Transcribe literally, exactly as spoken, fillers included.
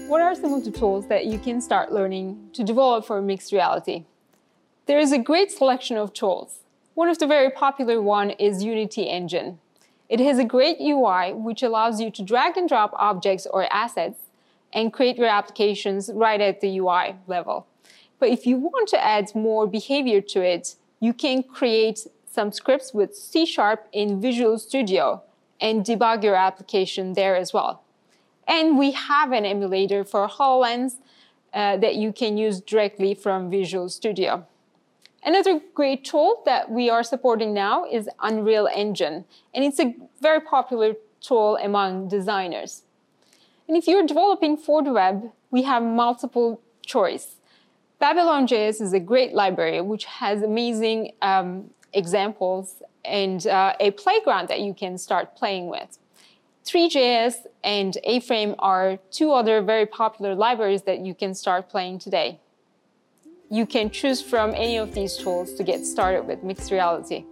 What are some of the tools that you can start learning to develop for mixed reality? There is a great selection of tools. One of the very popular one is Unity Engine. It has a great U I which allows you to drag and drop objects or assets and create your applications right at the U I level. But if you want to add more behavior to it, you can create some scripts with C Sharp in Visual Studio and debug your application there as well. And we have an emulator for HoloLens uh, that you can use directly from Visual Studio. Another great tool that we are supporting now is Unreal Engine, and it's a very popular tool among designers. And if you're developing for the web, we have multiple choice. Babylon J S is a great library which has amazing um, examples and uh, a playground that you can start playing with. three J S and A-Frame are two other very popular libraries that you can start playing today. You can choose from any of these tools to get started with mixed reality.